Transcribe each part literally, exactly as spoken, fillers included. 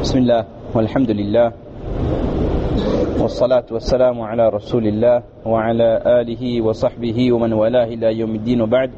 بسم الله والحمد لله والصلاة والسلام على رسول الله وعلى آله وصحبه ومن والاه إلى يوم الدين وبعد.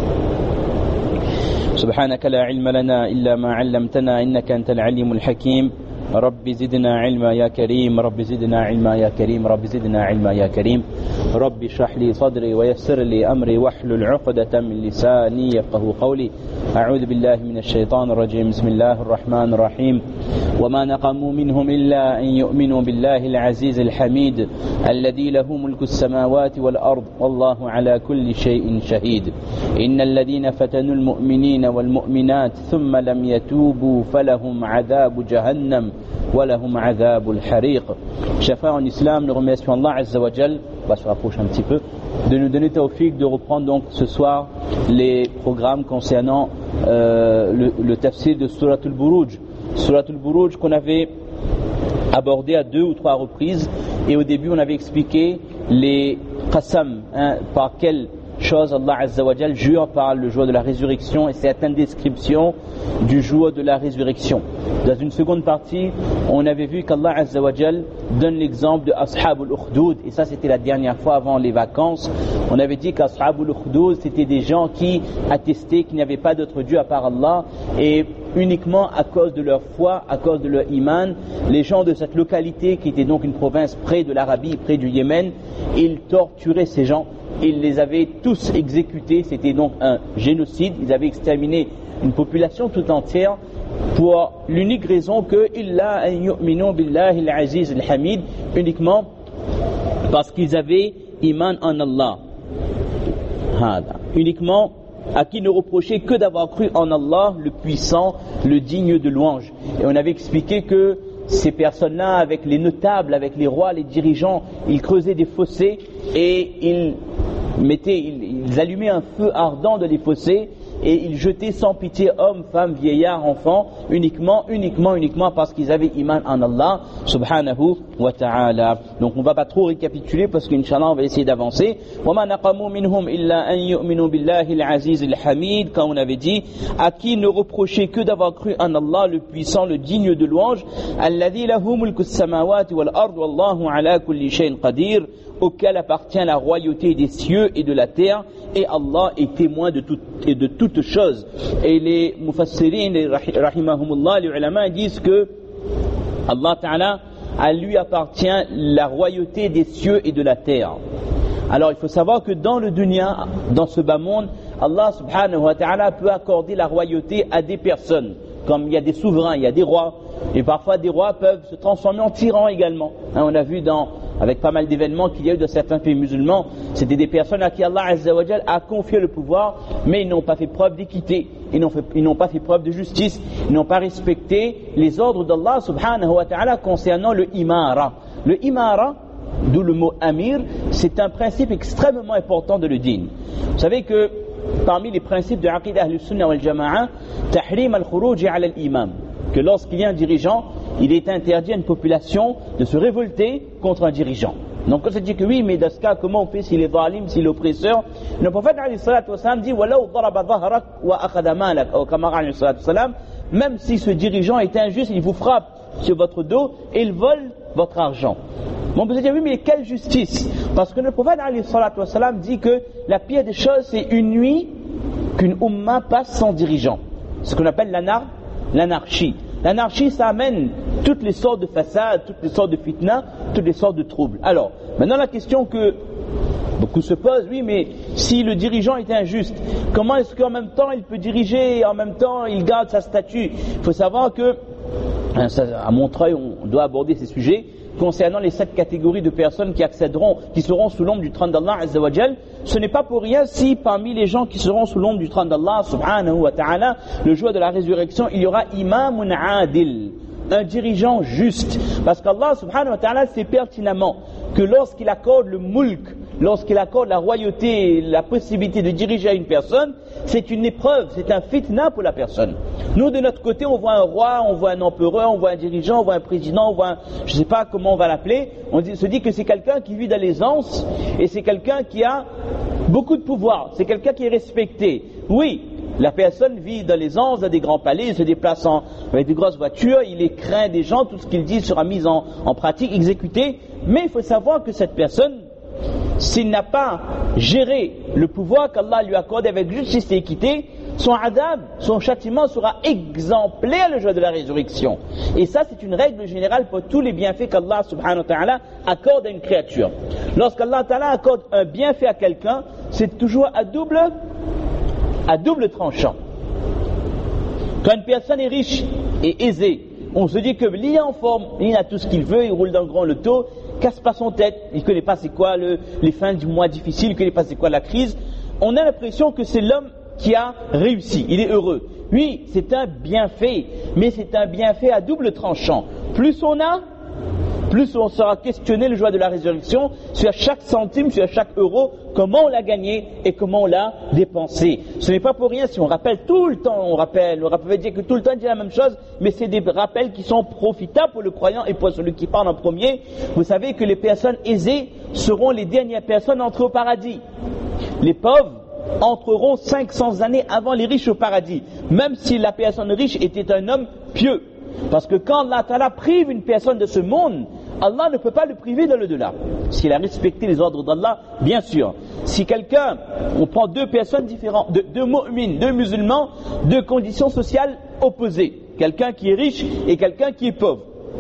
سبحانك لا علم لنا إلا ما علمتنا إنك أنت العليم الحكيم. رب زدنا علما يا كريم، رب زدنا علما يا كريم، رب زدنا علما يا كريم. رب اشرح لي صدري ويسر لي أمري واحلل عقدة من لساني يفقهوا قولي. أعوذ بالله من الشيطان الرجيم. بسم الله الرحمن الرحيم. وما نقموا منهم إلا أن يؤمنوا بالله العزيز الحميد الذي له ملك السماوات والأرض والله على كل شيء شهيد. إن الذين فتنوا المؤمنين والمؤمنات ثم لم يتوبوا فلهم عذاب جهنم ولهم عذاب الحريق. Chers frères en islam, nous remercions Allah Azza wa Jal, on va se rapprocher un petit peu, de nous donner tawfiq de reprendre donc ce soir les programmes concernant euh, le, le tafsir de Surat al-Buruj. Surat al-Buruj qu'on avait abordé à deux ou trois reprises, et au début on avait expliqué les qasam, hein, par quelle chose Allah Azza wa Jal jure par le jour de la résurrection et certaines descriptions du jour de la résurrection. Dans une seconde partie, on avait vu qu'Allah Azza wa Jal donne l'exemple de Ashabul Ukhdud, et ça c'était la dernière fois avant les vacances. On avait dit qu'Ashabul Ukhdud c'était des gens qui attestaient qu'il n'y avait pas d'autre Dieu à part Allah, et uniquement à cause de leur foi, à cause de leur iman, les gens de cette localité qui était donc une province près de l'Arabie, près du Yémen, ils torturaient ces gens. Ils les avaient tous exécutés, c'était donc un génocide. Ils avaient exterminé une population tout entière pour l'unique raison que illa an yu'minu billahi al-aziz al-hamid, uniquement parce qu'ils avaient iman en Allah. Hada. Uniquement à qui ne reprochait que d'avoir cru en Allah, le puissant, le digne de louange. Et on avait expliqué que ces personnes-là, avec les notables, avec les rois, les dirigeants, ils creusaient des fossés et ils mettaient, ils, ils allumaient un feu ardent dans les fossés et ils jetaient sans pitié hommes, femmes, vieillards, enfants, uniquement, uniquement, uniquement parce qu'ils avaient iman en Allah, subhanahu wa ta'ala. Donc on ne va pas trop récapituler parce qu'Inch'Allah on va essayer d'avancer. وَمَا نَقَمُوا مِنْهُمْ إِلَّا أَنْ يُؤْمِنُوا بِاللَّهِ الْعَزِيزِ الْحَمِيدِ, quand on avait dit, à qui ne reprocher que d'avoir cru en Allah, le puissant, le digne de louange, الَّذِي لَهُ مُلْكُ السَّمَاوَاتِ وَالْأَرْضِ وَاللَّهُ عَلَى كُلِّ شَيْءٍ قَدِيرٌ, auquel appartient la royauté des cieux et de la terre, et Allah est témoin de toutes et de toutes choses. Et les mufassirin, les rahimahumullah, les ulama disent que Allah Ta'ala, à lui appartient la royauté des cieux et de la terre. Alors il faut savoir que dans le dunya, dans ce bas monde, Allah subhanahu wa ta'ala peut accorder la royauté à des personnes. Comme il y a des souverains, il y a des rois, et parfois des rois peuvent se transformer en tyrans également. Hein, on a vu dans, avec pas mal d'événements qu'il y a eu dans certains pays musulmans, c'était des personnes à qui Allah Azza wa Jal a confié le pouvoir, mais ils n'ont pas fait preuve d'équité, ils n'ont, fait, ils n'ont pas fait preuve de justice, ils n'ont pas respecté les ordres d'Allah subhanahu wa ta'ala concernant le imara. Le imara, d'où le mot amir, c'est un principe extrêmement important de le din. Vous savez que parmi les principes de l'Aqid Ahl-Sunnah wal Jama'a, tahrim al-khuruj ala al-imam, que lorsqu'il y a un dirigeant, il est interdit à une population de se révolter contre un dirigeant. Donc on se dit que oui, mais dans ce cas, comment on fait s'il est zalim, s'il est oppresseur? Le prophète alayhi salatu wa salam dit وَلَوْ ضَرَبَ ظَهْرَكَ وَأَخَذَ مَالَكَ, ou comme alayhi salatu wa salam, même si ce dirigeant est injuste, il vous frappe sur votre dos et il vole votre argent. Bon, on peut se dire oui, mais quelle justice? Parce que le prophète alayhi salatu wa salam dit que la pire des choses, c'est une nuit qu'une umma passe sans dirigeant. Ce qu'on appelle l'anar, l'anarchie. L'anarchie, ça amène toutes les sortes de façades, toutes les sortes de fitna, toutes les sortes de troubles. Alors, maintenant la question que beaucoup se posent, oui, mais si le dirigeant est injuste, comment est-ce qu'en même temps il peut diriger et en même temps il garde sa statue? Il faut savoir que, à Montreuil, on doit aborder ces sujets concernant les sept catégories de personnes qui accéderont, qui seront sous l'ombre du trône d'Allah Azza wa Jal. Ce n'est pas pour rien si parmi les gens qui seront sous l'ombre du trône d'Allah subhanahu wa ta'ala, le jour de la résurrection, il y aura imamun adil, un dirigeant juste. Parce qu'Allah subhanahu wa ta'ala sait pertinemment que lorsqu'il accorde le mulk, lorsqu'il accorde la royauté, la possibilité de diriger à une personne, c'est une épreuve, c'est un fitna pour la personne. Nous, de notre côté, on voit un roi, on voit un empereur, on voit un dirigeant, on voit un président, on voit un, je ne sais pas comment on va l'appeler, on dit, se dit que c'est quelqu'un qui vit dans l'aisance et c'est quelqu'un qui a beaucoup de pouvoir, c'est quelqu'un qui est respecté. Oui, La personne vit dans l'aisance, dans des grands palais, il se déplace en, avec des grosses voitures, il est craint des gens, tout ce qu'il dit sera mis en, en pratique, exécuté. Mais il faut savoir que cette personne, s'il n'a pas géré le pouvoir qu'Allah lui accorde avec justice et équité, son adab, son châtiment sera exemplaire le jour de la résurrection. Et ça, c'est une règle générale pour tous les bienfaits qu'Allah subhanahu wa ta'ala accorde à une créature. Lorsqu'Allah ta'ala accorde un bienfait à quelqu'un, c'est toujours à double, à double tranchant. Quand une personne est riche et aisée, on se dit que l'il est en forme, il a tout ce qu'il veut, il roule dans le grand loto, casse pas son tête, il ne connaît pas c'est quoi le, les fins du mois difficiles, il ne connaît pas c'est quoi la crise. On a l'impression que c'est l'homme qui a réussi, il est heureux. Oui, c'est un bienfait, mais c'est un bienfait à double tranchant. Plus on a, plus on sera questionné le jour de la résurrection sur chaque centime, sur chaque euro, comment on l'a gagné et comment on l'a dépensé. Ce n'est pas pour rien si on rappelle tout le temps, on rappelle, on rappelle dire que tout le temps il dit la même chose, mais c'est des rappels qui sont profitables pour le croyant et pour celui qui parle en premier. Vous savez que les personnes aisées seront les dernières personnes à entrer au paradis. Les pauvres entreront cinq cents années avant les riches au paradis, même si la personne riche était un homme pieux. Parce que quand Allah Ta'ala prive une personne de ce monde, Allah ne peut pas le priver de l'au-delà. S'il a respecté les ordres d'Allah, bien sûr. Si quelqu'un, on prend deux personnes différentes, deux, deux mu'mins, deux musulmans, deux conditions sociales opposées. Quelqu'un qui est riche et quelqu'un qui est pauvre.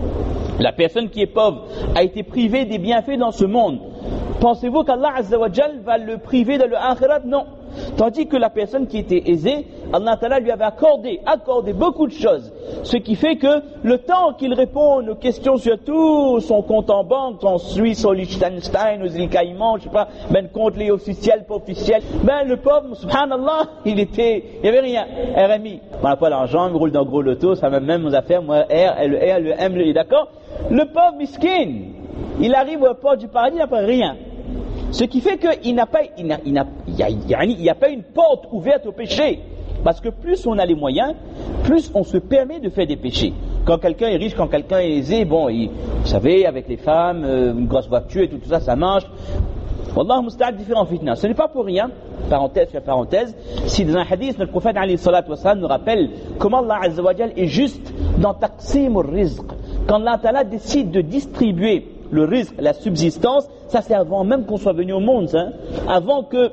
La personne qui est pauvre a été privée des bienfaits dans ce monde. Pensez-vous qu'Allah Azza wa Jal va le priver de l'akhirat? Non. Tandis que la personne qui était aisée, Allah Ta'ala lui avait accordé, accordé beaucoup de choses. Ce qui fait que le temps qu'il réponde aux questions sur tout son compte en banque, en Suisse, au Liechtenstein, aux îles Caïmans, je sais pas, ben compte les officiels, pas officiels, ben le pauvre, subhanallah, il était, il n'y avait rien. R M I, on n'a pas l'argent, il roule dans gros loto, ça va même aux affaires, moi, R, le R, le M, le I, d'accord? Le pauvre miskin, il arrive au port du paradis, il n'a pas rien. Ce qui fait qu'il n'a pas, il n'a, il n'a, il y a, il n'y a pas une porte ouverte au péché. Parce que plus on a les moyens, plus on se permet de faire des péchés. Quand quelqu'un est riche, quand quelqu'un est aisé, bon, il, vous savez, avec les femmes, euh, une grosse voiture et tout, tout ça, ça marche. Wallah musta'ad différents fitna. Ce n'est pas pour rien, parenthèse sur parenthèse, si dans un hadith, notre prophète alayhi salatu wa sallam nous rappelle comment Allah Azza wa Jal est juste dans taqsim al-rizq. Quand Allah Ta'ala décide de distribuer le risque, la subsistance, ça c'est avant même qu'on soit venu au monde, hein. Avant que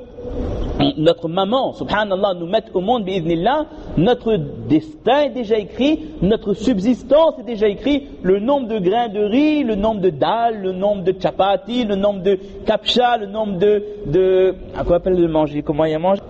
notre maman, subhanallah, nous mette au monde, bi'idhnillah, notre destin est déjà écrit, notre subsistance est déjà écrit, le nombre de grains de riz, le nombre de dalles, le nombre de chapati, le nombre de kapcha, le nombre de, de, à quoi appelle le manger, comment il y a mangé?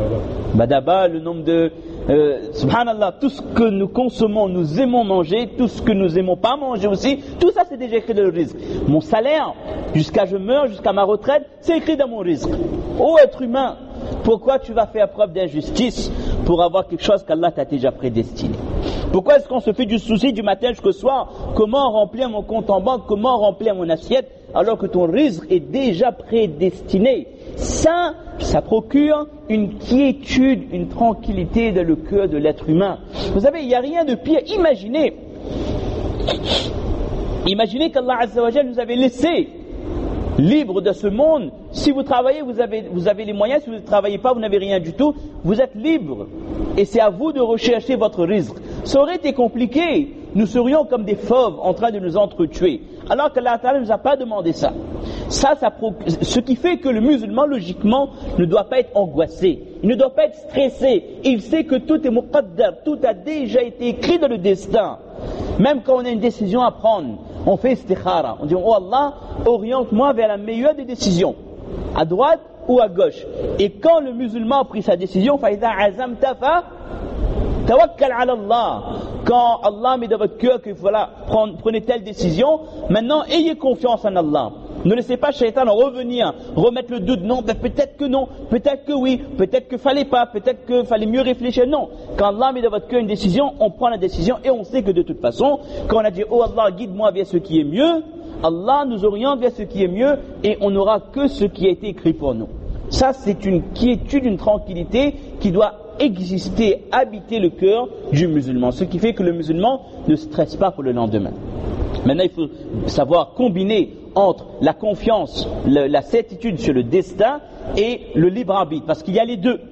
Badaba, le nombre de, Euh, subhanallah, tout ce que nous consommons, nous aimons manger, tout ce que nous aimons pas manger aussi, tout ça c'est déjà écrit dans le risque. Mon salaire, jusqu'à je meurs, jusqu'à ma retraite, c'est écrit dans mon risque. Ô être humain, pourquoi tu vas faire preuve d'injustice pour avoir quelque chose qu'Allah t'a déjà prédestiné? Pourquoi est-ce qu'on se fait du souci du matin jusqu'au soir? Comment remplir mon compte en banque? Comment remplir mon assiette? Alors que ton risque est déjà prédestiné. Ça, ça procure une quiétude, une tranquillité dans le cœur de l'être humain. Vous savez, il n'y a rien de pire. Imaginez, imaginez qu'Allah Azza wa Jal nous avait laissé libre de ce monde. Si vous travaillez, vous avez, vous avez les moyens. Si vous ne travaillez pas, vous n'avez rien du tout. Vous êtes libre. Et c'est à vous de rechercher votre risque. Ça aurait été compliqué. Nous serions comme des fauves en train de nous entretuer. Alors qu'Allah Ta'ala ne nous a pas demandé ça. Ça, ça ce qui fait que le musulman, logiquement, ne doit pas être angoissé. Il ne doit pas être stressé. Il sait que tout est muqaddar. Tout a déjà été écrit dans le destin. Même quand on a une décision à prendre, on fait istikhara. On dit, oh Allah, oriente-moi vers la meilleure des décisions. À droite ou à gauche. Et quand le musulman a pris sa décision, فَإِذَا عَزَمْتَ فَتَوَكَّلْ عَلَى اللَّهِ. Quand Allah met dans votre cœur que voilà, prenez telle décision, maintenant ayez confiance en Allah. Ne laissez pas Shaitan revenir, remettre le doute. Non, ben peut-être que non, peut-être que oui, peut-être que fallait pas, peut-être que fallait mieux réfléchir. Non, quand Allah met dans votre cœur une décision, on prend la décision et on sait que de toute façon, quand on a dit oh Allah guide-moi vers ce qui est mieux, Allah nous oriente vers ce qui est mieux et on n'aura que ce qui a été écrit pour nous. Ça c'est une quiétude, une tranquillité qui doit exister, habiter le cœur du musulman. Ce qui fait que le musulman ne stresse pas pour le lendemain. Maintenant il faut savoir combiner entre la confiance, le, la certitude sur le destin et le libre arbitre, parce qu'il y a les deux.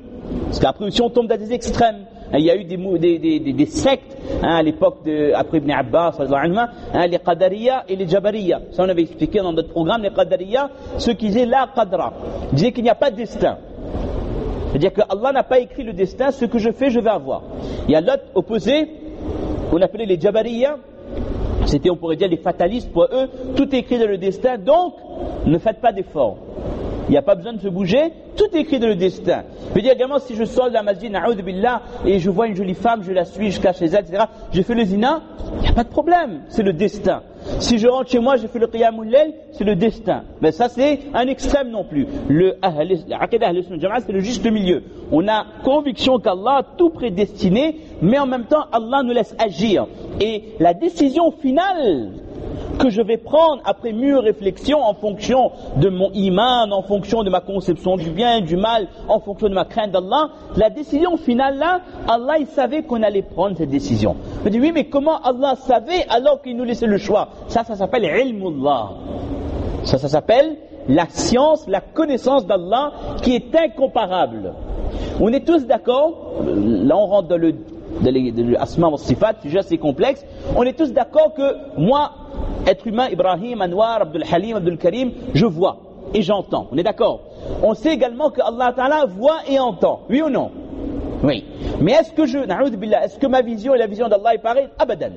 Parce qu'après, si on tombe dans des extrêmes, il y a eu des, des, des, des sectes hein, à l'époque, de, après Ibn Abbas, hein, les Qadariya et les Jabariya. Ça, on avait expliqué dans notre programme, les Qadariya, ceux qui disaient la Qadra, disaient qu'il n'y a pas de destin. C'est-à-dire que Allah n'a pas écrit le destin, ce que je fais, je vais avoir. Il y a l'autre opposé, qu'on appelait les Jabariya, c'était, on pourrait dire, les fatalistes. Pour eux, tout est écrit dans le destin, donc ne faites pas d'efforts. Il n'y a pas besoin de se bouger, tout est écrit dans le destin. Je veux dire également, si je sors de la masjid, na'oudh billah, et je vois une jolie femme, je la suis, je cache chez elle, et cetera, je fais le zina, il n'y a pas de problème, c'est le destin. Si je rentre chez moi, je fais le qiyamul layl, c'est le destin. Mais ça, c'est un extrême non plus. Le aqidah ahl sunnah jama'a, c'est le juste milieu. On a conviction qu'Allah a tout prédestiné, mais en même temps, Allah nous laisse agir. Et la décision finale que je vais prendre après mûre réflexion en fonction de mon iman, en fonction de ma conception du bien, du mal, en fonction de ma crainte d'Allah, la décision finale là, Allah il savait qu'on allait prendre cette décision. Je dis oui, mais comment Allah savait alors qu'il nous laissait le choix? Ça, ça s'appelle ilmullah. Ça, ça s'appelle la science, la connaissance d'Allah qui est incomparable. On est tous d'accord, là on rentre dans le de l'asma wa sifat, sujet assez complexe, on est tous d'accord que moi, être humain, Ibrahim, Anwar, Abdul Halim, Abdul Karim, je vois et j'entends. On est d'accord? On sait également que Allah Ta'ala voit et entend. Oui ou non? Oui. Mais est-ce que je, na'oudh billah, est-ce que ma vision et la vision d'Allah est pareille? Abadan.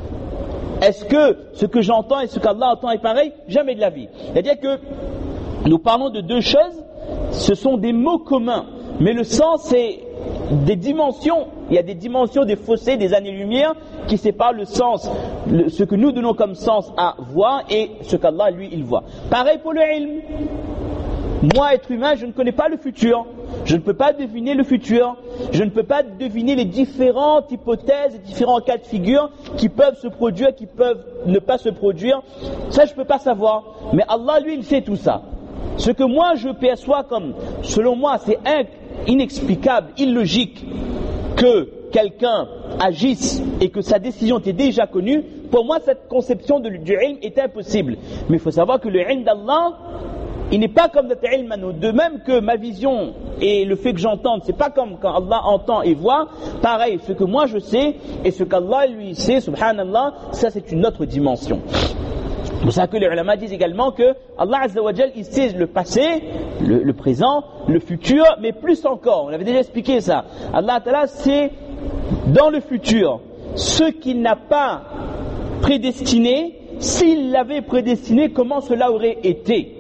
Est-ce que ce que j'entends et ce qu'Allah entend est pareil? Jamais de la vie. C'est-à-dire que nous parlons de deux choses, ce sont des mots communs, mais le sens c'est des dimensions. Il y a des dimensions, des fossés, des années-lumière qui séparent le sens, le, ce que nous donnons comme sens à voir et ce qu'Allah lui il voit. Pareil pour le ilm. Moi, être humain, je ne connais pas le futur. Je ne peux pas deviner le futur. Je ne peux pas deviner les différentes hypothèses, les différents cas de figure qui peuvent se produire, qui peuvent ne pas se produire. Ça, je ne peux pas savoir. Mais Allah, lui, il sait tout ça. Ce que moi, je perçois comme, selon moi, c'est inexplicable, illogique, que quelqu'un agisse et que sa décision était déjà connue, pour moi, cette conception de, du ilm est impossible. Mais il faut savoir que le ilm d'Allah, il n'est pas comme notre ilm à nous. De même que ma vision et le fait que j'entende, c'est pas comme quand Allah entend et voit. Pareil, ce que moi je sais et ce qu'Allah lui sait, subhanallah, ça c'est une autre dimension. C'est pour ça que les ulama disent également que Allah Azza wa Jal, il sait le passé, le, le présent, le futur, mais plus encore. On avait déjà expliqué ça. Allah Ta'ala sait dans le futur ce qu'il n'a pas prédestiné. S'il l'avait prédestiné, comment cela aurait été?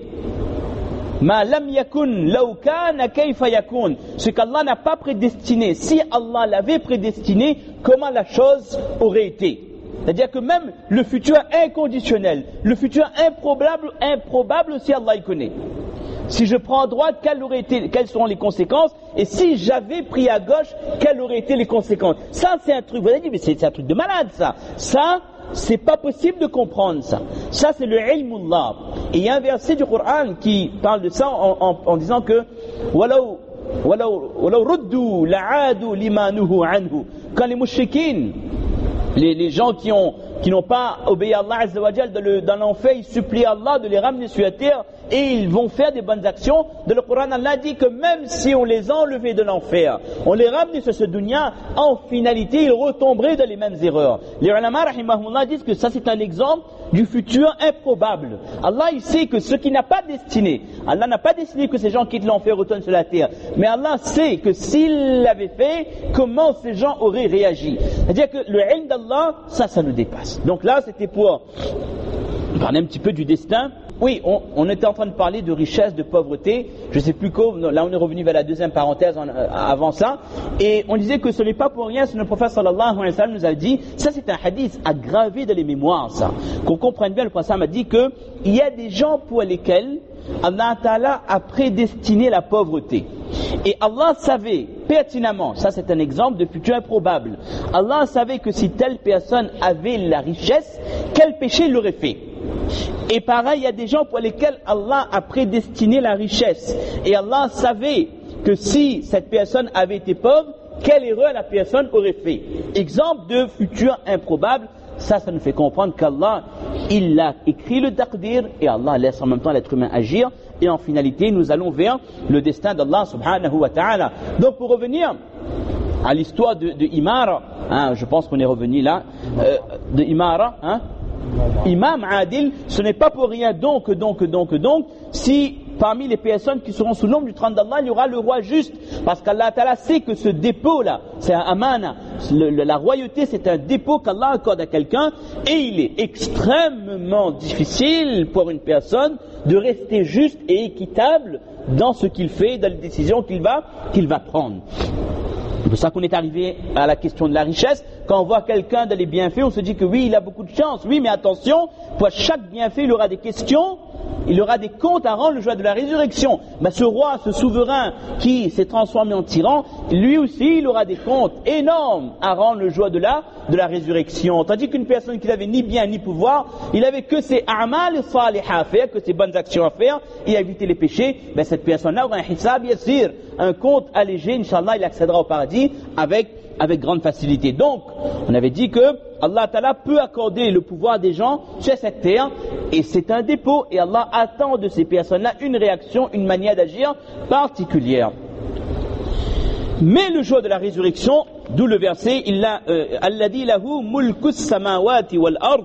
Ma lam yakun law kana kayfa yakun. Ce qu'Allah n'a pas prédestiné, si Allah l'avait prédestiné, comment la chose aurait été? C'est-à-dire que même le futur inconditionnel, le futur improbable, improbable aussi Allah il connaît. Si je prends à droite, quelles, auraient été, quelles seront les conséquences? Et si j'avais pris à gauche, quelles auraient été les conséquences? Ça c'est un truc, vous avez dit, mais c'est, c'est un truc de malade ça. Ça, c'est pas possible de comprendre ça. Ça c'est le ilmullah. Et il y a un verset du Coran qui parle de ça en, en, en disant que walau walau walau ruddu la'adu lima nuhu anhu. Quand les mouchriquines, les, les gens qui ont qui n'ont pas obéi à Allah Azza wa Jal dans, le, dans l'enfer, ils supplient Allah de les ramener sur la terre et ils vont faire des bonnes actions. Dans le Coran, Allah dit que même si on les enlevait de l'enfer, on les ramenait sur ce dunya, en finalité, ils retomberaient dans les mêmes erreurs. Les ulama, rahimahumullah, disent que ça c'est un exemple du futur improbable. Allah, il sait que ce qui n'a pas destiné, Allah n'a pas destiné que ces gens quittent l'enfer, retournent sur la terre. Mais Allah sait que s'il l'avait fait, comment ces gens auraient réagi. C'est-à-dire que le ilm d'Allah, ça, ça nous dépasse. Donc là, c'était pour parler un petit peu du destin. Oui, on, on était en train de parler de richesse, de pauvreté. Je ne sais plus quoi. Là, on est revenu vers la deuxième parenthèse en, euh, avant ça. Et on disait que ce n'est pas pour rien. Ce que le prophète sallallahu alayhi wa sallam nous a dit. Ça, c'est un hadith à graver dans les mémoires, ça. Qu'on comprenne bien, le prophète m'a dit que il y a des gens pour lesquels Allah Ta'ala a prédestiné la pauvreté. Et Allah savait pertinemment, ça c'est un exemple de futur improbable, Allah savait que si telle personne avait la richesse, quel péché il l'aurait fait. Et pareil, il y a des gens pour lesquels Allah a prédestiné la richesse. Et Allah savait que si cette personne avait été pauvre, quelle erreur la personne aurait fait. Exemple de futur improbable, ça, ça nous fait comprendre qu'Allah, il a écrit le taqdir et Allah laisse en même temps l'être humain agir. Et en finalité, nous allons vers le destin d'Allah subhanahu wa ta'ala. Donc pour revenir à l'histoire de, de Imara, hein, je pense qu'on est revenu là, euh, de Imara, hein, Imam Adil, ce n'est pas pour rien donc, donc, donc, donc, si parmi les personnes qui seront sous l'ombre du trône d'Allah, il y aura le roi juste, parce qu'Allah Ta'ala sait que ce dépôt-là, c'est un amana, le, le, la royauté c'est un dépôt qu'Allah accorde à quelqu'un, et il est extrêmement difficile pour une personne de rester juste et équitable dans ce qu'il fait, dans les décisions qu'il va, qu'il va prendre. C'est pour ça qu'on est arrivé à la question de la richesse. Quand on voit quelqu'un dans les bienfaits, on se dit que oui, il a beaucoup de chance. Oui, mais attention, pour chaque bienfait, il aura des questions, il aura des comptes à rendre le jour de la résurrection. Ben, ce roi, ce souverain qui s'est transformé en tyran, lui aussi, il aura des comptes énormes à rendre le jour de la, de la résurrection. Tandis qu'une personne qui n'avait ni bien ni pouvoir, il avait que ses a'mal salihah à faire, que ses bonnes actions à faire, et à éviter les péchés, ben, cette personne-là aura un hisab yassir, un compte allégé, Inch'Allah, il accédera au paradis avec, avec grande facilité. Donc, on avait dit que Allah Ta'ala peut accorder le pouvoir des gens sur cette terre, et c'est un dépôt, et Allah attend de ces personnes-là une réaction, une manière d'agir particulière. Mais le jour de la résurrection, d'où le verset, Alladhi lahu mulkus samawati wal ard,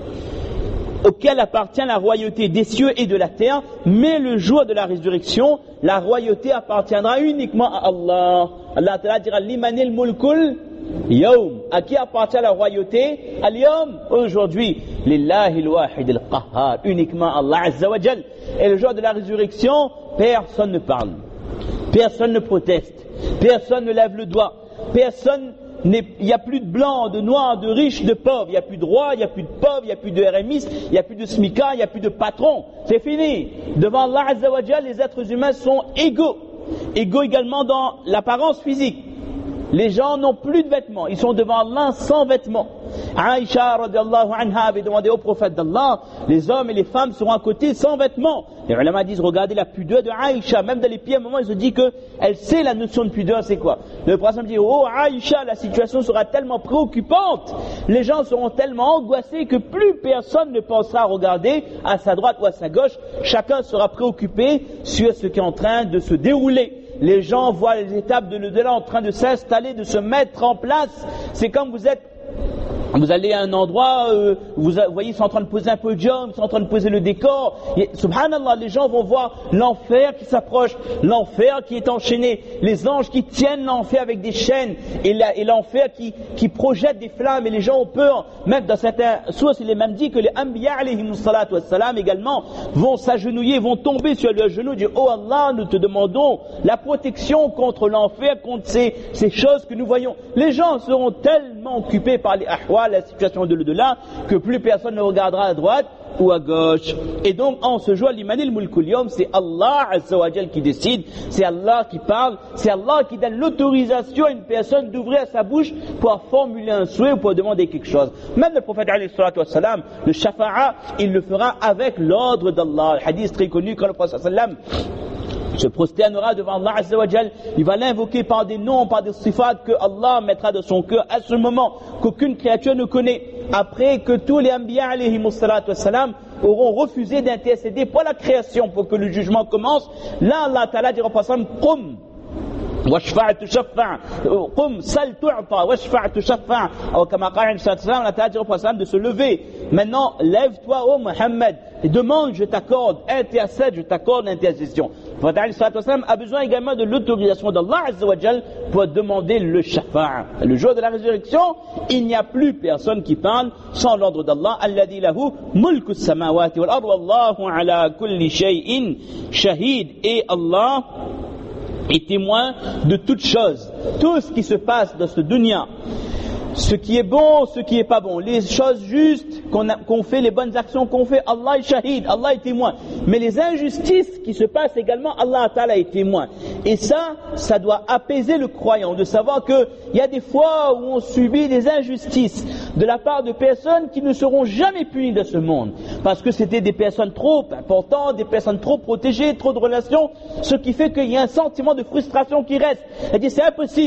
auquel appartient la royauté des cieux et de la terre, mais le jour de la résurrection, la royauté appartiendra uniquement à Allah. Allah Ta'ala dira limanil mulkul yawm. À qui appartient la royauté? Al-yawm, aujourd'hui. Lillahi al-wahid al-qahhar, uniquement Allah Azza wa Jal. Et le jour de la résurrection, personne ne parle, personne ne proteste, personne ne lève le doigt, personne. Il n'y a plus de blancs, de noirs, de riches, de pauvres. Il n'y a plus de rois, il n'y a plus de pauvres, il n'y a plus de R M I S, il n'y a plus de SMICA, il n'y a plus de patrons. C'est fini. Devant Allah Azza wa Jal, les êtres humains sont égaux. Égaux également dans l'apparence physique. Les gens n'ont plus de vêtements. Ils sont devant Allah sans vêtements. Aïcha radiallahu anha avait demandé au prophète d'Allah, les hommes et les femmes seront à côté sans vêtements. Les ulama disent, regardez la pudeur de Aïcha, même dans les pires moments, ils se disent qu'elle sait la notion de pudeur, c'est quoi. Le prophète dit, oh Aïcha, la situation sera tellement préoccupante, les gens seront tellement angoissés que plus personne ne pensera regarder à sa droite ou à sa gauche, chacun sera préoccupé sur ce qui est en train de se dérouler. Les gens voient les étapes de l'au-delà en train de s'installer, de se mettre en place. C'est comme vous êtes, vous allez à un endroit, euh, vous voyez, ils sont en train de poser un podium, ils sont en train de poser le décor. Et, subhanallah, les gens vont voir l'enfer qui s'approche, l'enfer qui est enchaîné, les anges qui tiennent l'enfer avec des chaînes, et, la, et l'enfer qui, qui projette des flammes, et les gens ont peur. Même dans certains sources, il est même dit que les Anbiya alayhimus salatu wassalam également vont s'agenouiller, vont tomber sur leurs genoux, dire, oh Allah, nous te demandons la protection contre l'enfer, contre ces, ces choses que nous voyons. Les gens seront tellement occupés par les ahwa, la situation de l'au-delà, que plus personne ne regardera à droite ou à gauche. Et donc, en ce jour, l'imanil mulkul yawm, c'est Allah Azza wa Jal qui décide, c'est Allah qui parle, c'est Allah qui donne l'autorisation à une personne d'ouvrir sa bouche pour formuler un souhait ou pour demander quelque chose. Même le prophète alayhi salatu wassalam, le shafa'a, il le fera avec l'ordre d'Allah. Le hadith très connu quand le prophète sallam se prosternera devant Allah Azza wa Jal, il va l'invoquer par des noms, par des sifat que Allah mettra de son cœur à ce moment qu'aucune créature ne connaît. Après que tous les Anbiya alayhimus salatu wassalam auront refusé d'intercéder pour la création pour que le jugement commence, là Allah Ta'ala dira au prophète, qum واشفع تشفع قم سل تعطى واشفع تشفع ou comme a dit Allah Ta'ala dit au prophète de se lever. Maintenant lève-toi ô Muhammad et demande, je t'accorde, intercède, je t'accorde l'intercession. Le prophète a besoin également de l'autorisation d'Allah Azza wa Jal pour demander le shafa'a. Le jour de la résurrection, il n'y a plus personne qui parle sans l'ordre d'Allah. Alladhi lahu mulku samawati wal ard wallahu ala kulli shay'in shahid. Et Allah est témoin de toutes choses, tout ce qui se passe dans ce dunya, ce qui est bon, ce qui est pas bon, les choses justes qu'on, a, qu'on fait, les bonnes actions qu'on fait, Allah est shahid, Allah est témoin. Mais les injustices qui se passent également, Allah Ta'ala est témoin. Et ça, ça doit apaiser le croyant, de savoir qu'il y a des fois où on subit des injustices de la part de personnes qui ne seront jamais punies de ce monde. Parce que c'était des personnes trop importantes, des personnes trop protégées, trop de relations, ce qui fait qu'il y a un sentiment de frustration qui reste. C'est-à-dire, c'est impossible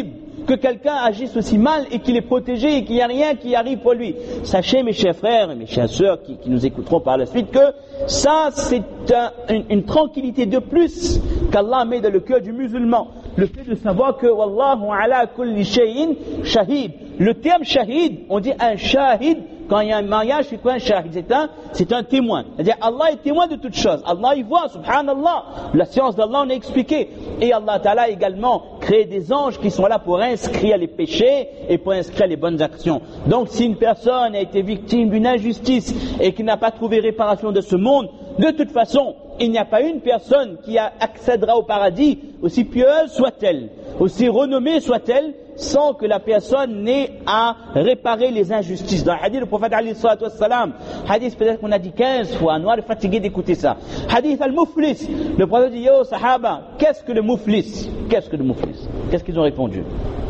que quelqu'un agisse aussi mal et qu'il est protégé et qu'il n'y a rien qui arrive pour lui. Sachez, mes chers frères et mes chères sœurs qui, qui nous écouteront par la suite, que ça, c'est un, une, une tranquillité de plus qu'Allah met dans le cœur du musulman. Le fait de savoir que Wallahu ala kulli shay'in shahid. Le terme shahid, on dit un shahid. Quand il y a un mariage, c'est quoi un shahid? C'est un, c'est un témoin. C'est-à-dire, Allah est témoin de toutes choses. Allah y voit, subhanallah. La science d'Allah, on a expliqué. Et Allah Ta'ala a également créé des anges qui sont là pour inscrire les péchés et pour inscrire les bonnes actions. Donc, si une personne a été victime d'une injustice et qui n'a pas trouvé réparation de ce monde, de toute façon, il n'y a pas une personne qui accédera au paradis, aussi pieuse soit-elle, aussi renommée soit-elle, sans que la personne n'ait à réparer les injustices. Dans le hadith, le prophète alayhi salatu wassalam, hadith peut-être qu'on a dit quinze fois, on est fatigué d'écouter ça. Hadith al-muflis, le prophète dit, yo sahaba, qu'est-ce que le muflis? Qu'est-ce que le muflis? Qu'est-ce qu'ils ont répondu?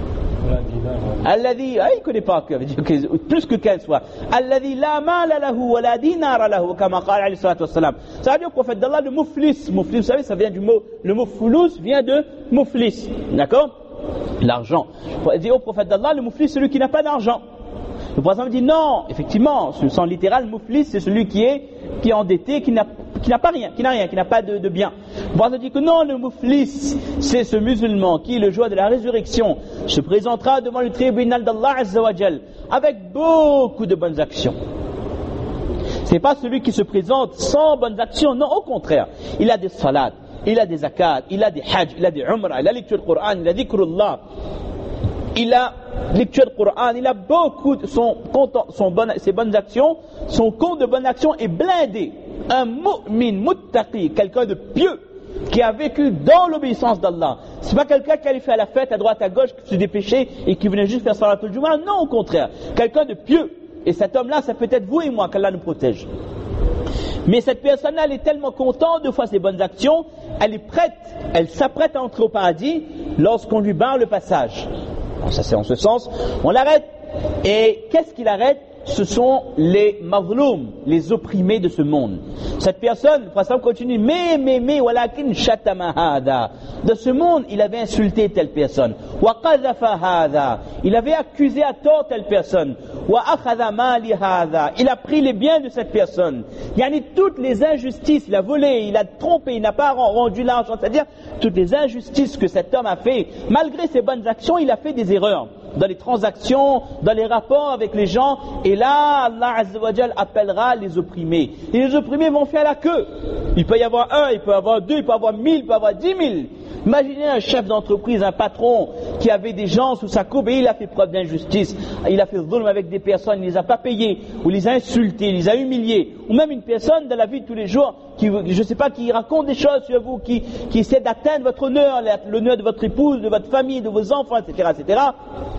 Alladhi, ah, il ne connaît pas, plus que quinze fois. Alladhi la mala lahu wa la dinara lahu, comme a dit alayhi salatu wassalam. Ça veut dire, le prophète d'Allah, le muflis. Muflis, vous savez, ça vient du mot, le mot fulus vient de muflis. D'accord? L'argent. Il dit au prophète d'Allah, le muflis, c'est celui qui n'a pas d'argent. Le prophète dit non, effectivement, ce sens littéral, le muflis, c'est celui qui est, qui est endetté, qui n'a, qui n'a pas rien, qui n'a rien, qui n'a pas de, de bien. Le prophète dit que non, le muflis, c'est ce musulman qui, le jour de la résurrection, se présentera devant le tribunal d'Allah Azza wa Jal avec beaucoup de bonnes actions. C'est pas celui qui se présente sans bonnes actions, non, au contraire. Il a des salats, il a des zakats, il a des hajj, il a des umrah, il a lecture du Coran, il a dhikrullah, il a lecture du Coran, il a beaucoup de son compte, son bon, ses bonnes actions, son compte de bonnes actions est blindé. Un mu'min, muttaqi, quelqu'un de pieux, qui a vécu dans l'obéissance d'Allah. C'est pas quelqu'un qui allait faire la fête à droite à gauche, qui se dépêchait et qui venait juste faire salatul Jumu'ah, non, au contraire. Quelqu'un de pieux. Et cet homme-là, ça peut être vous et moi, qu'Allah nous protège. Mais cette personne-là, elle est tellement contente de faire ses bonnes actions, elle est prête, elle s'apprête à entrer au paradis lorsqu'on lui barre le passage. Alors ça c'est en ce sens, on l'arrête. Et qu'est-ce qu'il arrête? Ce sont les mazloum, les opprimés de ce monde. Cette personne, le prophète continue, mais, mais, mais, walakin shatama hada. De ce monde, il avait insulté telle personne. Wa qadhafa hada. Il avait accusé à tort telle personne. Wa akhadha mali hada. Il a pris les biens de cette personne. Il y a toutes les injustices, il a volé, il a trompé, il n'a pas rendu l'argent. C'est-à-dire, toutes les injustices que cet homme a fait, malgré ses bonnes actions, il a fait des erreurs. Dans les transactions, dans les rapports avec les gens, et là, Allah Azza wa Jal appellera les opprimés. Et les opprimés vont faire la queue. Il peut y avoir un, il peut y avoir deux, il peut y avoir mille, il peut y avoir dix mille. Imaginez un chef d'entreprise, un patron qui avait des gens sous sa coupe et il a fait preuve d'injustice. Il a fait zulm avec des personnes, il ne les a pas payés, ou les a insultés, il les a humiliés. Ou même une personne dans la vie de tous les jours, qui, je ne sais pas, qui raconte des choses sur vous, qui, qui essaie d'atteindre votre honneur, l'honneur de votre épouse, de votre famille, de vos enfants, et cetera, et cetera.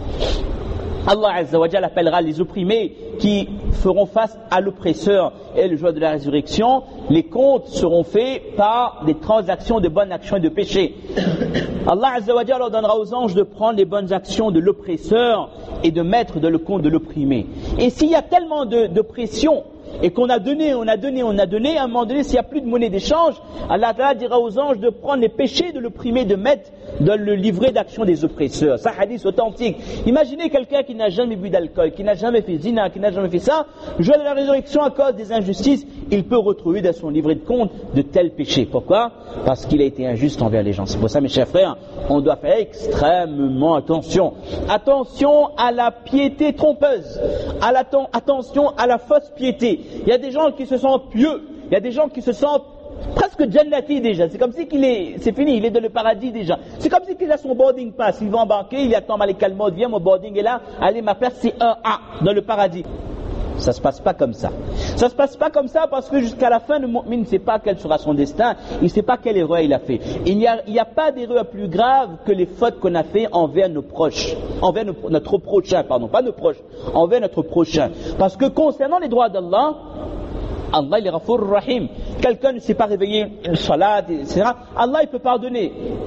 Allah Azza wa Jalla appellera les opprimés qui feront face à l'oppresseur. Et le jour de la résurrection, les comptes seront faits par des transactions de bonnes actions et de péchés. Allah Azza wa Jalla donnera aux anges de prendre les bonnes actions de l'oppresseur et de mettre dans le compte de l'opprimé. Et s'il y a tellement de, de pression, et qu'on a donné, on a donné, on a donné, à un moment donné, s'il n'y a plus de monnaie d'échange, Allah Ta'ala dira aux anges de prendre les péchés de l'opprimé, de mettre dans le livret d'action des oppresseurs. Ça, hadith authentique. Imaginez quelqu'un qui n'a jamais bu d'alcool, qui n'a jamais fait zina, qui n'a jamais fait ça, le jour de la résurrection, à cause des injustices, il peut retrouver dans son livret de compte de tels péchés. Pourquoi? Parce qu'il a été injuste envers les gens. C'est pour ça, mes chers frères, on doit faire extrêmement attention. Attention à la piété trompeuse. À la, attention à la fausse piété. Il y a des gens qui se sentent pieux, il y a des gens qui se sentent presque jannati déjà, c'est comme si qu'il est, c'est fini, il est dans le paradis déjà. C'est comme si qu'il a son boarding pass, il va embarquer, il attend Malik al-Maut, viens mon boarding est là, allez ma place c'est un A dans le paradis. Ça se passe pas comme ça. Ça se passe pas comme ça parce que jusqu'à la fin le mu'min ne sait pas quel sera son destin, il ne sait pas quelle erreur il a fait. Il n'y a, il n'y a pas d'erreur plus grave que les fautes qu'on a fait envers nos proches, envers nos, notre prochain, pardon, pas nos proches, envers notre prochain. Parce que concernant les droits d'Allah, Allah il est Ghafur Rahim. Quelqu'un ne s'est pas réveillé, une salat, et cetera. Allah il peut pardonner.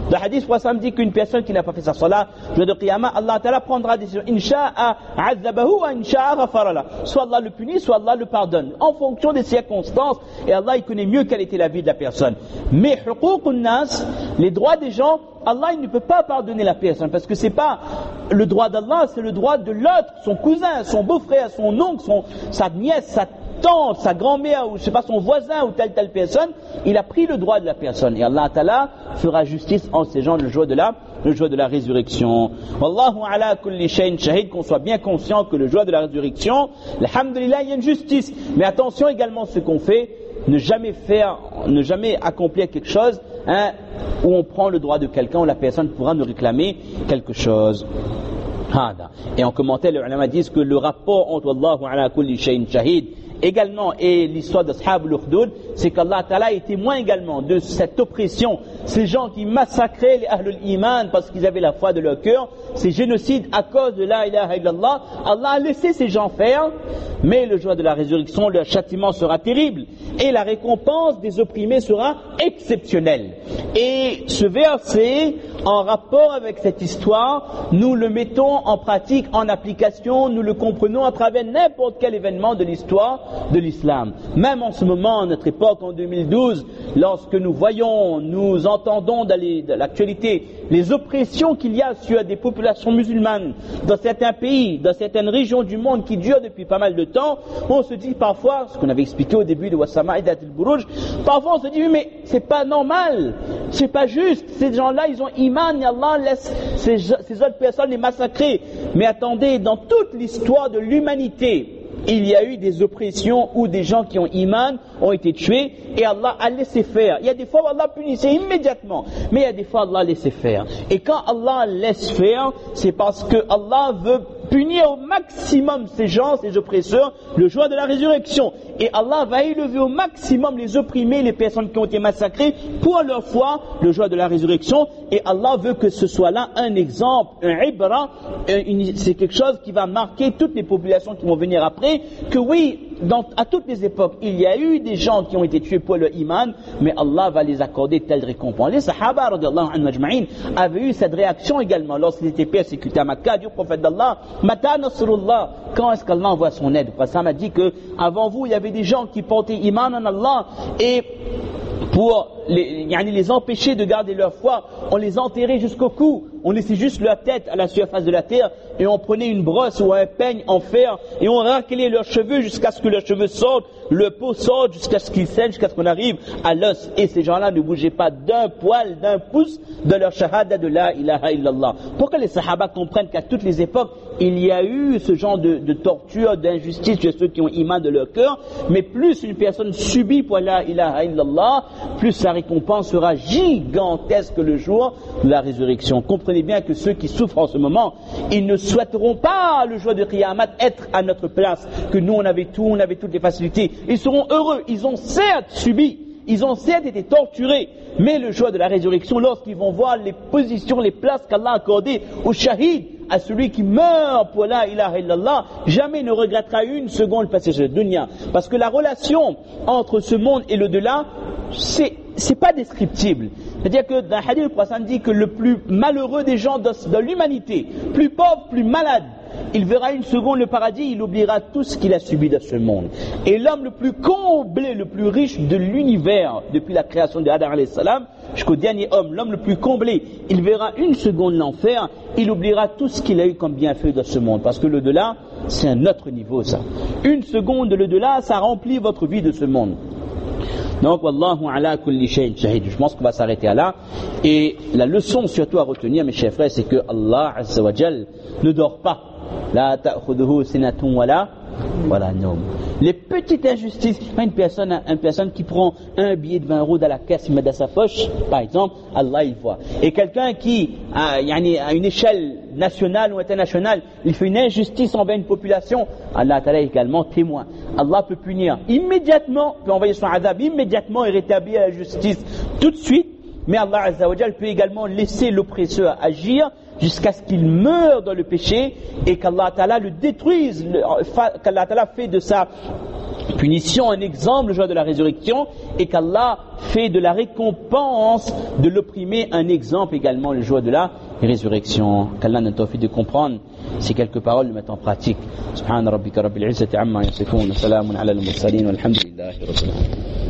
Le hadith prophète dit qu'une personne qui n'a pas fait sa salat, le jour de Qiyamah, Allah Ta'ala prendra des décisions. Inshaa'a azzabahu wa inshaa'a ghafara la. Soit Allah le punit, soit Allah le pardonne. En fonction des circonstances, et Allah il connaît mieux quelle était la vie de la personne. Mais huququn nas, les droits des gens, Allah il ne peut pas pardonner la personne parce que c'est pas le droit d'Allah, c'est le droit de l'autre, son cousin, son beau-frère, son oncle, son, sa nièce, sa tante, sa grand-mère ou je sais pas son voisin ou telle telle personne. Il a pris le droit de la personne et Allah Ta'ala fera justice en ces gens le jour de la le jour de la résurrection. Wallahu ala kulli shay'in shahid, qu'on soit bien conscient que le jour de la résurrection, alhamdulillah, il y a une justice. Mais attention également ce qu'on fait, ne jamais faire, ne jamais accomplir quelque chose hein, où on prend le droit de quelqu'un, où la personne pourra nous réclamer quelque chose. Et en commentaire, les ulama disent que le rapport entre Wallahu ala kulli shay'in shahid également et l'histoire d'Ashab al-Ukhdud, c'est qu'Allah Ta'ala est témoin également de cette oppression, ces gens qui massacraient les Ahlul Iman parce qu'ils avaient la foi de leur cœur, ces génocides à cause de la ilaha illallah. Allah a laissé ces gens faire, mais le jour de la résurrection, leur châtiment sera terrible et la récompense des opprimés sera exceptionnelle. Et ce verset, en rapport avec cette histoire, nous le mettons en pratique, en application, nous le comprenons à travers n'importe quel événement de l'histoire de l'islam. Même en ce moment, à notre époque, en deux mille douze, lorsque nous voyons, nous entendons dans, les, dans l'actualité les oppressions qu'il y a sur des populations musulmanes dans certains pays, dans certaines régions du monde qui durent depuis pas mal de temps, on se dit parfois, ce qu'on avait expliqué au début de Wassama'idat al-Buruj, parfois on se dit, oui, mais c'est pas normal, c'est pas juste, ces gens-là, ils ont iman et Allah laisse ces, ces autres personnes les massacrer. Mais attendez, dans toute l'histoire de l'humanité, il y a eu des oppressions où des gens qui ont iman ont été tués et Allah a laissé faire. Il y a des fois où Allah punissait immédiatement, mais il y a des fois où Allah laissait faire. Et quand Allah laisse faire, c'est parce que Allah veut punir au maximum ces gens, ces oppresseurs, le jour de la résurrection. Et Allah va élever au maximum les opprimés, les personnes qui ont été massacrées pour leur foi, le jour de la résurrection. Et Allah veut que ce soit là un exemple, un ibra, c'est quelque chose qui va marquer toutes les populations qui vont venir après, que oui, dans, à toutes les époques, il y a eu des gens qui ont été tués pour leur iman, mais Allah va les accorder telle récompense. Les Sahaba, radiallahu anhum ajma'in, avaient eu cette réaction également lorsqu'ils étaient persécutés à Makkah, du prophète d'Allah, Mata Nasrullah, quand est-ce qu'Allah envoie son aide? Le prophète m'a dit que avant vous, il y avait des gens qui portaient iman en Allah et pour les, les empêcher de garder leur foi, on les enterrait jusqu'au cou, on laissait juste leur tête à la surface de la terre et on prenait une brosse ou un peigne en fer et on raclait leurs cheveux jusqu'à ce que leurs cheveux sortent, le peau sorte jusqu'à ce qu'ils saignent, jusqu'à ce qu'on arrive à l'os. Et ces gens-là ne bougeaient pas d'un poil, d'un pouce de leur shahada de la ilaha illallah. Pour que les sahaba comprennent qu'à toutes les époques, il y a eu ce genre de, de torture, d'injustice chez ceux qui ont iman de leur cœur, mais plus une personne subit pour la ilaha illallah, plus sa récompense sera gigantesque le jour de la résurrection. Comprenez bien que ceux qui souffrent en ce moment, ils ne souhaiteront pas le jour de Qiyamah être à notre place, que nous on avait tout, on avait toutes les facilités. Ils seront heureux, ils ont certes subi, ils ont certes été torturés, mais le jour de la résurrection, lorsqu'ils vont voir les positions, les places qu'Allah a accordées aux shahid, à celui qui meurt pour la ilaha illallah, jamais ne regrettera une seconde passée sur le dunya. Parce que la relation entre ce monde et l'au-delà, c'est, c'est pas descriptible. C'est-à-dire que dans le hadith, le prophète dit que le plus malheureux des gens de, de l'humanité, plus pauvre, plus malade, il verra une seconde le paradis, il oubliera tout ce qu'il a subi dans ce monde. Et l'homme le plus comblé, le plus riche de l'univers, depuis la création de Adam alayhi salam, jusqu'au dernier homme, l'homme le plus comblé, il verra une seconde l'enfer, il oubliera tout ce qu'il a eu comme bienfait dans ce monde. Parce que l'au-delà, c'est un autre niveau ça. Une seconde de l'au-delà, ça remplit votre vie de ce monde. Donc, wallahu ala kulli shay'in shahid. Je pense qu'on va s'arrêter là. Et la leçon surtout à retenir, mes chers frères, c'est que Allah azza wa jal ne dort pas. La ta'khuduhu sinatun wala wala nawm. Les petites injustices, une personne, une personne qui prend un billet de vingt euros dans la caisse, il met dans sa poche, par exemple, Allah il voit. Et quelqu'un qui, à, yani, à une échelle nationale ou internationale, il fait une injustice envers une population, Allah Ta'ala est également témoin. Allah peut punir immédiatement, peut envoyer son azab immédiatement et rétablir la justice tout de suite. Mais Allah Azza wa Jal peut également laisser l'oppresseur agir jusqu'à ce qu'il meure dans le péché et qu'Allah Ta'ala le détruise, qu'Allah Ta'ala fait de sa punition, un exemple, le jour de la résurrection, et qu'Allah fait de la récompense de l'opprimé un exemple également, le jour de la résurrection. Qu'Allah nous tawfiq de comprendre ces quelques paroles, de mettre en pratique. Subhana rabbika rabbil izzati amma yasifun, salamun ala al-mursalin, walhamdulillahi rabbil alamin.